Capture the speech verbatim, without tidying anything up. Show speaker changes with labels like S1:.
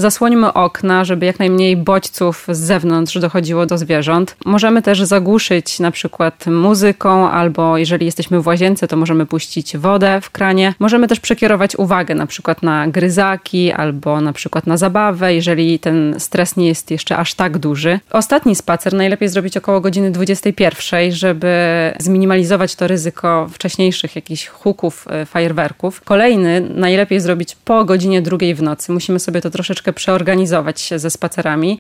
S1: Zasłońmy okna, żeby jak najmniej bodźców z zewnątrz dochodziło do zwierząt. Możemy też zagłuszyć na przykład muzyką, albo jeżeli jesteśmy w łazience, to możemy puścić wodę w kranie. Możemy też przekierować uwagę na przykład na gryzaki, albo na przykład na zabawę, jeżeli ten stres nie jest jeszcze aż tak duży. Ostatni spacer najlepiej zrobić około godziny dwudziestej pierwszej, żeby zminimalizować to ryzyko wcześniejszych jakichś huków, fajerwerków. Kolejny najlepiej zrobić po godzinie drugiej w nocy. Musimy sobie to troszeczkę przeorganizować ze spacerami.